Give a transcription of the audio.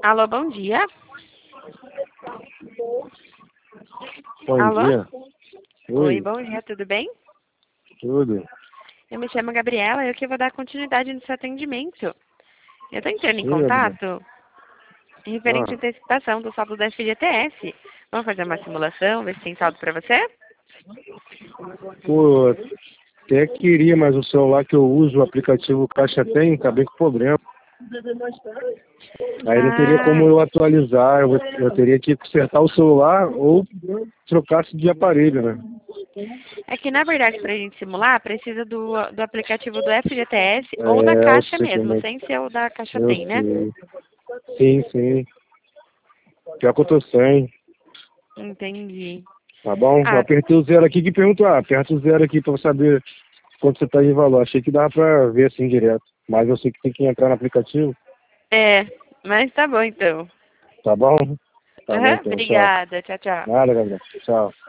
Alô, bom dia. Bom Alô? dia. Oi, Oi, bom dia, tudo bem? tudo. Eu me chamo Gabriela e eu que vou dar continuidade no seu atendimento. Eu estou entrando em Sim, Gabriel. contato referente à Ah, antecipação do saldo da FGTS. Vamos fazer uma simulação, ver se tem saldo para você? pô, até queria, mas o celular que eu uso, o aplicativo Caixa Tem, tá bem com problema. Aí não teria como Ah, eu atualizar, eu teria que consertar o celular ou trocasse de aparelho, né? é que na verdade para a gente simular precisa do aplicativo do FGTS ou da É, eu Caixa sei como mesmo, é. sem ser o da Caixa Eu Tem, né? sei. Sim, sim. Pior que eu tô sem, Entendi. tá bom? Eu Ah, apertei o zero aqui que perguntou, aperta o zero aqui pra eu saber quanto você tá de valor. Achei que dava pra ver assim direto. Mas eu sei que tem que entrar no aplicativo, é, mas tá bom então. tá bom? Tá bom Aham, então, tchau. obrigada, tchau, tchau. Nada, Gabriel. Tchau.